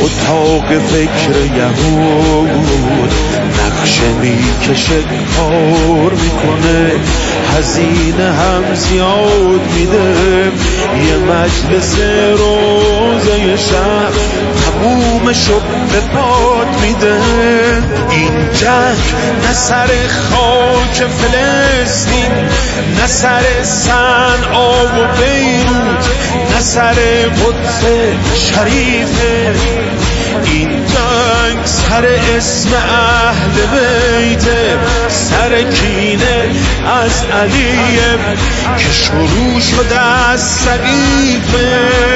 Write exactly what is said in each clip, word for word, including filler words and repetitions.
اتاق فکر یهود نقشه میکشه کار میکنه، هزینه هم زیاد میده. یه مجلس روزه شب تمومشو به باد میده. این جنگ نه سر خاک فلسطین، نه سر صنعا و بیروت، نه سر قدس شریفه. این جنگ سر اسم اهل بیته، سر کینه از علیه که شروع شده از سقیفه.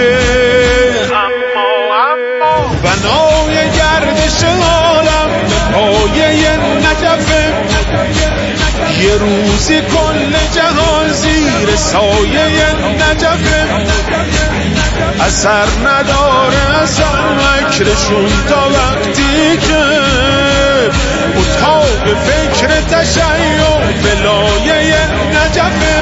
بنای گردش عالم به پایه نجفه، یه روزی کل جهان زیر سایه نجفه. اثر نداره اثر مکرشون تا وقتی که اتاق فکر تشیع بلایه نجفه.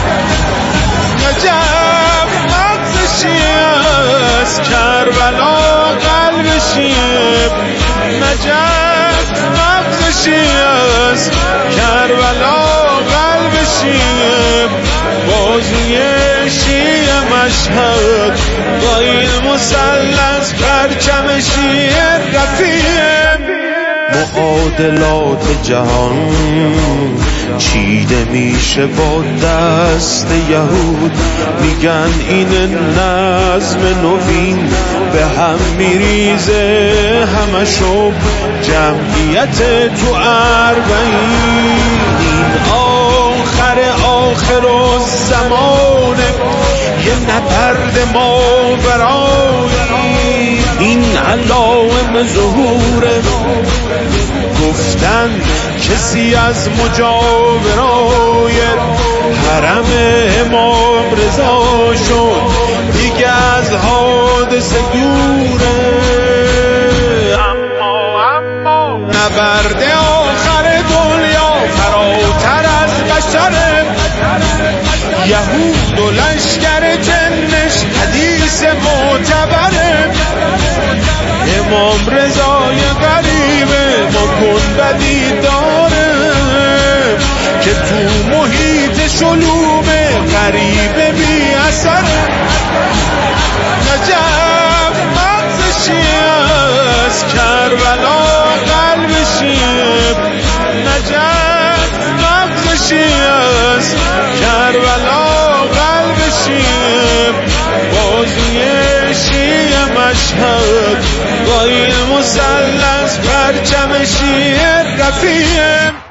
نجف مغز شیعه است، کربلا قلب شیعه. نجف مغز شیعه است، کربلا قلب شیعه. بازوی شیعه مشهد با این مثلث پرچم شیعه رفیعه. معادلات جهان چیده میشه با دست یهود. میگن این نظم نوین به هم میریزه همشو جمعیت تو اربعین. این آخر آخر و زمانه یه نبرد ما برای این علائم ظهوره. گفتن کسی از مجاورای حرم امام رضا شد، دیگه از حادثه دوره. اما اما نبرد آخر دنیا فراتر از بشره. یهود و لشکر جنش حدیث معتبره. امام رضای غریبه ما کن بدی داره که تو محیط شلوم غریبه بی اثره. نجف مغز شیعه است، کربلا قلب شیعه. نجف مغز شیعه است، کربلا قلب شیعه. بازوی شیعه مشهد با این مثلث پرچم شیعه رفیعه.